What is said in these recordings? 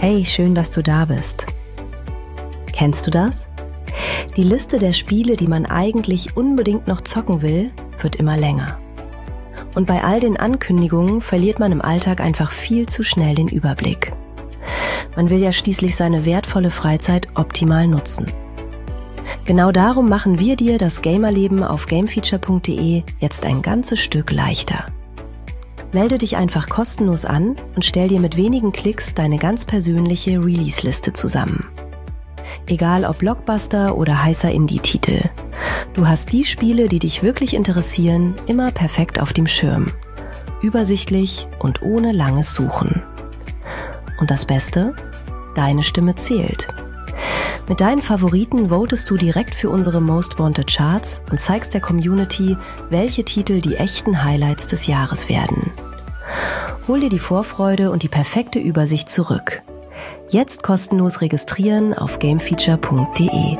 Hey, schön, dass du da bist. Kennst du das? Die Liste der Spiele, die man eigentlich unbedingt noch zocken will, wird immer länger. Und bei all den Ankündigungen verliert man im Alltag einfach viel zu schnell den Überblick. Man will ja schließlich seine wertvolle Freizeit optimal nutzen. Genau darum machen wir dir das Gamerleben auf gamefeature.de jetzt ein ganzes Stück leichter. Melde dich einfach kostenlos an und stell dir mit wenigen Klicks deine ganz persönliche Release-Liste zusammen. Egal ob Blockbuster oder heißer Indie-Titel. Du hast die Spiele, die dich wirklich interessieren, immer perfekt auf dem Schirm. Übersichtlich und ohne langes Suchen. Und das Beste? Deine Stimme zählt. Mit deinen Favoriten votest du direkt für unsere Most Wanted Charts und zeigst der Community, welche Titel die echten Highlights des Jahres werden. Hol dir die Vorfreude und die perfekte Übersicht zurück. Jetzt kostenlos registrieren auf gamefeature.de.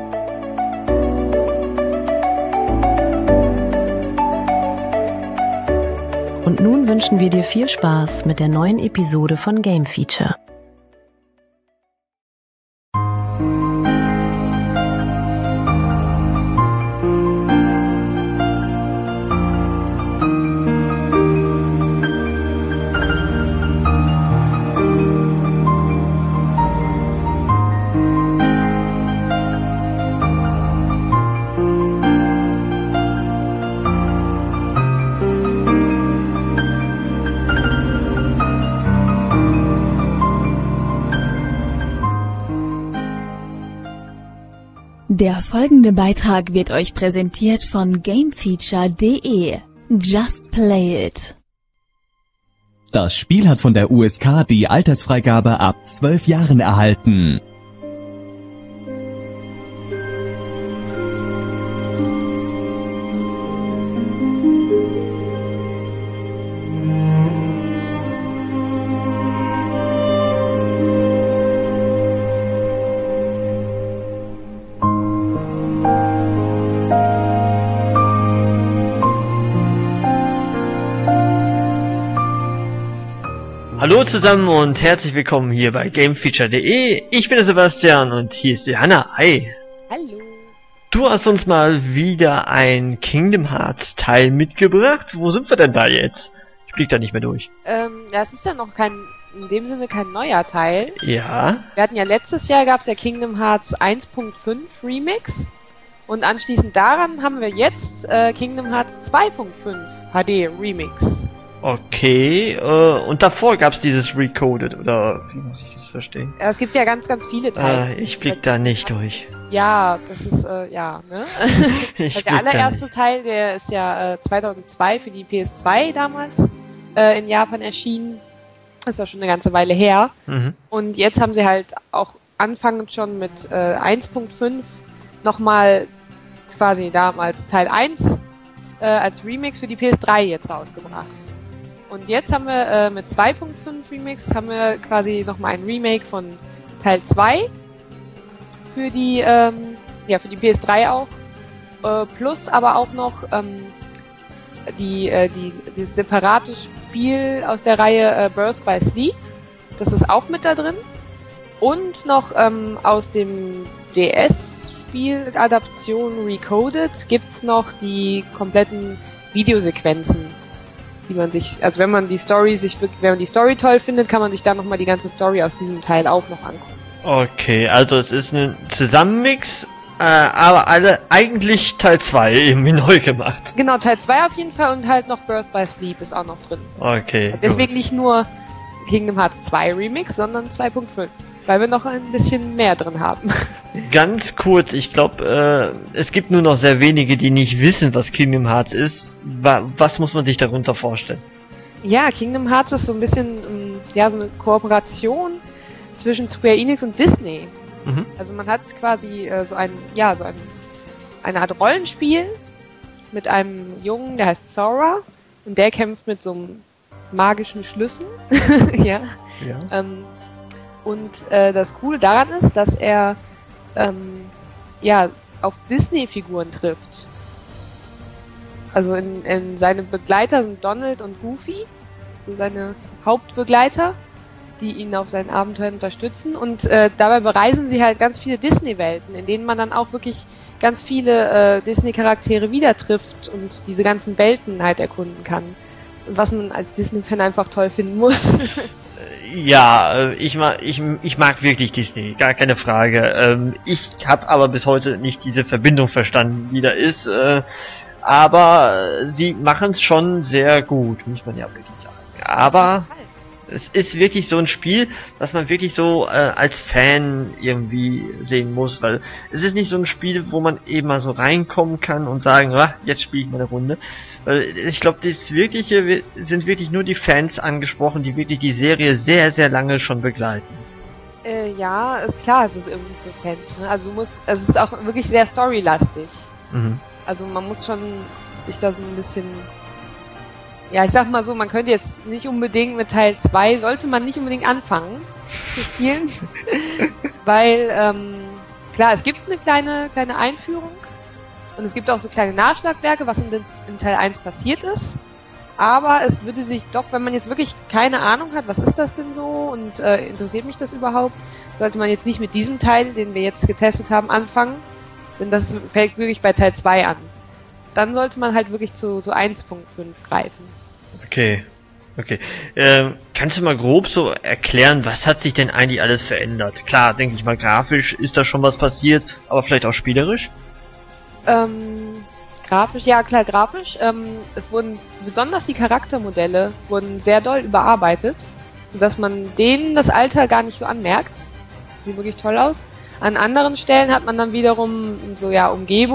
Und nun wünschen wir dir viel Spaß mit der neuen Episode von Game Feature. Der folgende Beitrag wird euch präsentiert von gamefeature.de. Just play it. Das Spiel hat von der USK die Altersfreigabe ab 12 Jahren erhalten. Hallo zusammen und herzlich willkommen hier bei gamefeature.de. Ich bin der Sebastian und hier ist die Hanna. Hi. Hallo. Du hast uns mal wieder ein Kingdom Hearts Teil mitgebracht. Wo sind wir denn da jetzt? Ich blick da nicht mehr durch. Das ist ja noch in dem Sinne kein neuer Teil. Ja. Wir hatten ja letztes Jahr gab's ja Kingdom Hearts 1.5 Remix. Und anschließend daran haben wir jetzt Kingdom Hearts 2.5 HD Remix. Okay, und davor gab's dieses Recoded, oder wie muss ich das verstehen? Ja, es gibt ja ganz, ganz viele Teile. Ich blick da nicht durch. Ja, das ist, ja, ne? Der allererste Teil, der ist ja 2002 für die PS2 damals in Japan erschienen. Das ist auch schon eine ganze Weile her. Mhm. Und jetzt haben sie halt auch anfangend schon mit 1.5 nochmal quasi damals Teil 1 als Remix für die PS3 jetzt rausgebracht. Und jetzt haben wir mit 2.5 Remix haben wir quasi nochmal ein Remake von Teil 2 für die für die PS3 auch, plus aber auch noch dieses separate Spiel aus der Reihe Birth by Sleep, das ist auch mit da drin, und noch aus dem DS-Spiel Adaption Recoded gibt's noch die kompletten Videosequenzen, die man sich, also wenn man die Story toll findet, kann man sich dann nochmal die ganze Story aus diesem Teil auch noch angucken. Okay, also es ist ein Zusammenmix, aber alle eigentlich Teil 2 irgendwie neu gemacht. Genau, Teil 2 auf jeden Fall und halt noch Birth by Sleep ist auch noch drin. Okay. Deswegen gut. nicht nur Kingdom Hearts 2 Remix, sondern 2.5, weil wir noch ein bisschen mehr drin haben. Ganz kurz, ich glaube, es gibt nur noch sehr wenige, die nicht wissen, was Kingdom Hearts ist. Was muss man sich darunter vorstellen? Ja, Kingdom Hearts ist so ein bisschen, so eine Kooperation zwischen Square Enix und Disney. Mhm. Also man hat quasi eine Art Rollenspiel mit einem Jungen, der heißt Sora, und der kämpft mit so einem magischen Schlüssel. Ja. Und das Coole daran ist, dass er auf Disney-Figuren trifft. Also in seine Begleiter sind Donald und Goofy, so seine Hauptbegleiter. die ihn auf seinen Abenteuern unterstützen. Und dabei bereisen sie halt ganz viele Disney-Welten, in denen man dann auch wirklich ganz viele Disney-Charaktere wieder trifft und diese ganzen Welten halt erkunden kann. Und was man als Disney-Fan einfach toll finden muss. Ja, ich mag wirklich Disney, gar keine Frage. Ich habe aber bis heute nicht diese Verbindung verstanden, die da ist. Aber sie machen es schon sehr gut, muss man ja wirklich sagen. Aber es ist wirklich so ein Spiel, das man wirklich so als Fan irgendwie sehen muss, weil es ist nicht so ein Spiel, wo man eben mal so reinkommen kann und sagen, jetzt spiele ich mal eine Runde. Weil ich glaube, das Wirkliche sind wirklich nur die Fans angesprochen, die wirklich die Serie sehr, sehr lange schon begleiten. Ja, ist klar, es ist irgendwie für Fans. Ne? Also es ist auch wirklich sehr storylastig. Mhm. Also man muss schon sich da so ein bisschen... Ja, ich sag mal so, man könnte jetzt nicht unbedingt mit Teil 2, sollte man nicht unbedingt anfangen zu spielen. Weil, klar, es gibt eine kleine Einführung und es gibt auch so kleine Nachschlagwerke, was in Teil 1 passiert ist. Aber es würde sich doch, wenn man jetzt wirklich keine Ahnung hat, was ist das denn so und interessiert mich das überhaupt, sollte man jetzt nicht mit diesem Teil, den wir jetzt getestet haben, anfangen. Denn das fällt wirklich bei Teil 2 an. Dann sollte man halt wirklich zu 1.5 greifen. Okay. Kannst du mal grob so erklären, was hat sich denn eigentlich alles verändert? Klar, denke ich mal, grafisch ist da schon was passiert, aber vielleicht auch spielerisch? Grafisch, ja klar, grafisch. Es wurden, besonders die Charaktermodelle wurden sehr doll überarbeitet, sodass man denen das Alter gar nicht so anmerkt. Sieht wirklich toll aus. An anderen Stellen hat man dann wiederum so, ja,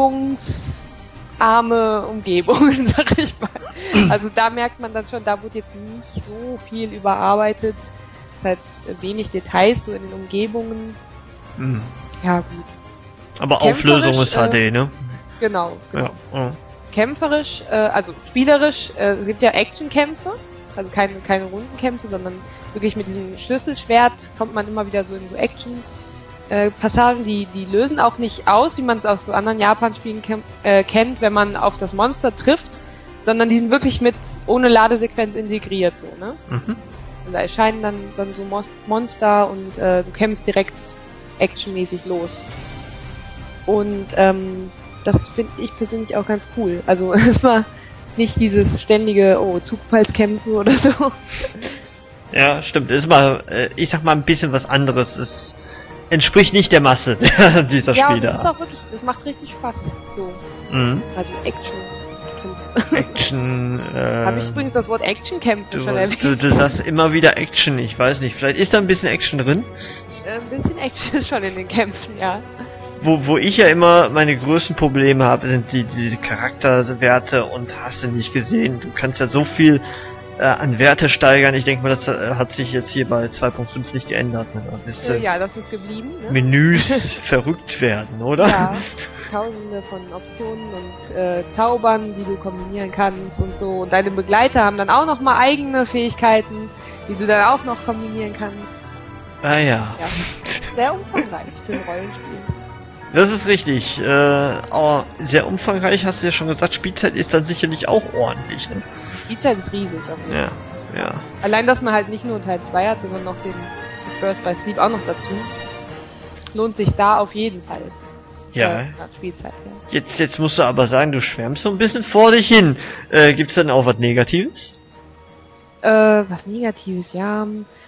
arme Umgebungen, sag ich mal. Also da merkt man dann schon, da wird jetzt nicht so viel überarbeitet. Es ist halt wenig Details so in den Umgebungen. Mhm. Ja, gut. Aber Auflösung ist HD, ne? Genau. Ja. Kämpferisch, also spielerisch, es gibt ja Actionkämpfe, also keine Rundenkämpfe, sondern wirklich mit diesem Schlüsselschwert kommt man immer wieder so in so Action Passagen, die lösen auch nicht aus, wie man es aus so anderen Japan-Spielen kennt, wenn man auf das Monster trifft, sondern die sind wirklich ohne Ladesequenz integriert, so, ne? Mhm. Und da erscheinen dann so Monster und du kämpfst direkt actionmäßig los. Und das finde ich persönlich auch ganz cool. Also es war nicht dieses ständige, Zufallskämpfe oder so. Ja, stimmt. Es ist mal, ich sag mal, ein bisschen was anderes. Es entspricht nicht der Masse dieser Spieler. Spieler. Ja, das ist auch wirklich, das macht richtig Spaß. So. Mhm. Also Action. Action, Habe ich übrigens das Wort Actionkämpfe schon erwähnt? Du sagst immer wieder Action, ich weiß nicht. Vielleicht ist da ein bisschen Action drin? Ein bisschen Action ist schon in den Kämpfen, ja. Wo ich ja immer meine größten Probleme habe, sind diese Charakterwerte und hast du nicht gesehen. Du kannst ja so viel an Werte steigern. Ich denke mal, das hat sich jetzt hier bei 2.5 nicht geändert. Ne? Ja, das ist geblieben. Ne? Menüs verrückt werden, oder? Ja, tausende von Optionen und Zaubern, die du kombinieren kannst und so. Und deine Begleiter haben dann auch noch mal eigene Fähigkeiten, die du dann auch noch kombinieren kannst. Ah ja. Sehr umfangreich für ein Rollenspiel. Das ist richtig. Sehr umfangreich, hast du ja schon gesagt. Spielzeit ist dann sicherlich auch ordentlich. Ne? Die Spielzeit ist riesig auf jeden Fall. Ja. Allein, dass man halt nicht nur Teil 2 hat, sondern noch das Birth by Sleep auch noch dazu. Lohnt sich da auf jeden Fall. Ja. Spielzeit, ja. Jetzt musst du aber sagen, du schwärmst so ein bisschen vor dich hin. Gibt's dann auch was Negatives? Was Negatives, ja.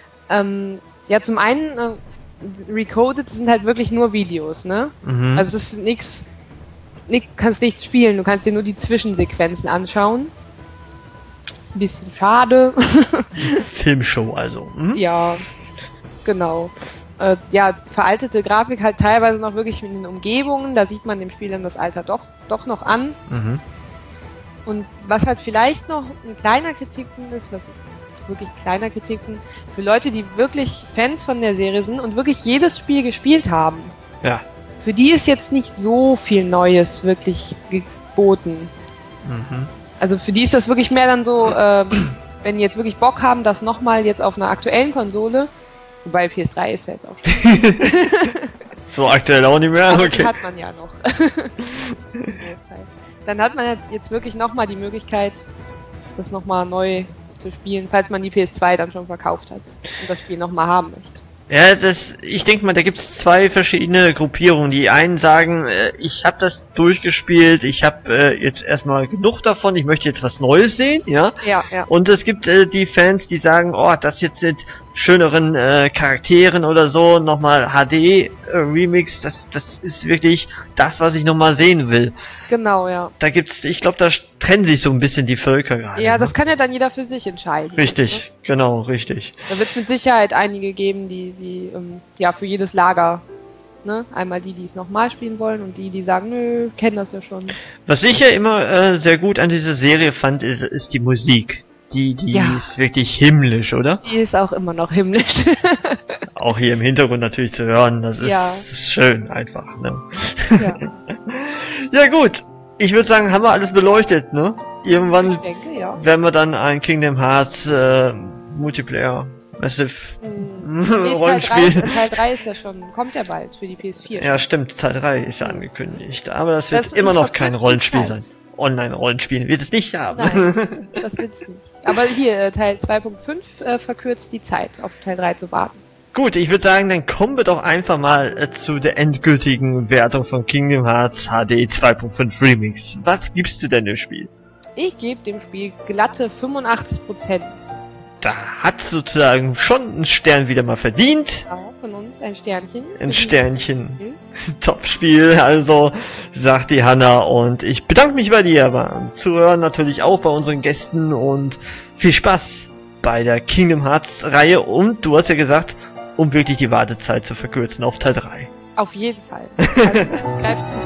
Ja, zum einen, Recoded sind halt wirklich nur Videos, ne? Mhm. Also es ist kannst nichts spielen, du kannst dir nur die Zwischensequenzen anschauen. Ist ein bisschen schade. Filmshow also. Hm? Ja, genau. Ja, veraltete Grafik halt teilweise noch wirklich in den Umgebungen, da sieht man dem Spiel dann das Alter doch noch an. Mhm. Und was halt vielleicht noch ein kleiner Kritikpunkt ist, wirklich kleiner Kritikpunkt, für Leute, die wirklich Fans von der Serie sind und wirklich jedes Spiel gespielt haben. Ja. Für die ist jetzt nicht so viel Neues wirklich geboten. Mhm. Also für die ist das wirklich mehr dann so, wenn die jetzt wirklich Bock haben, das nochmal jetzt auf einer aktuellen Konsole, wobei PS3 ist ja jetzt auch schon. So aktuell auch nicht mehr? Aber okay. die hat man ja noch. Dann hat man jetzt wirklich nochmal die Möglichkeit, das nochmal neu zu spielen, falls man die PS2 dann schon verkauft hat und das Spiel nochmal haben möchte. Ja, ich denke mal, da gibt's zwei verschiedene Gruppierungen. Die einen sagen, ich habe das durchgespielt, ich habe jetzt erstmal genug davon, ich möchte jetzt was Neues sehen, ja. Ja. Und es gibt die Fans, die sagen, oh, das jetzt mit schöneren Charakteren oder so, nochmal HD Remix, das ist wirklich das, was ich nochmal sehen will. Genau, ja. Da gibt's, ich glaube, da trennen sich so ein bisschen die Völker gerade. Ja, ne? das kann ja dann jeder für sich entscheiden. Richtig, Ne? genau, richtig. Da wird es mit Sicherheit einige geben, die ja für jedes Lager, ne? Einmal die es nochmal spielen wollen und die sagen, nö, kennen das ja schon. Was ich ja immer sehr gut an dieser Serie fand, ist die Musik. Die Ja. ist wirklich himmlisch, oder? Die ist auch immer noch himmlisch. Auch hier im Hintergrund natürlich zu hören, das ist Ja. schön einfach, ne? Ja, Ja gut, ich würde sagen, haben wir alles beleuchtet, ne? Irgendwann ich denke, ja. werden wir dann ein Kingdom Hearts Multiplayer Massive Nee, Rollenspiel. Teil 3 ist ja schon, kommt ja bald für die PS4. Ja, stimmt, Teil 3 ist ja angekündigt, aber das wird Das immer noch kein verkürzt die Rollenspiel Zeit. sein. Online-Rollenspiel wird es nicht haben. Nein, das wird's nicht. Aber hier, Teil 2.5 verkürzt die Zeit, auf Teil 3 zu warten. Gut, ich würde sagen, dann kommen wir doch einfach mal zu der endgültigen Wertung von Kingdom Hearts HD 2.5 Remix. Was gibst du denn dem Spiel? Ich gebe dem Spiel glatte 85%. Da hat sozusagen schon einen Stern wieder mal verdient. Ja, von uns ein Sternchen. Ein Sternchen. Top-Spiel, also, sagt die Hanna. Und ich bedanke mich bei dir beim Zuhören, natürlich auch bei unseren Gästen und viel Spaß bei der Kingdom Hearts Reihe. Und du hast ja gesagt, um wirklich die Wartezeit zu verkürzen auf Teil 3. Auf jeden Fall. Also, greif zu.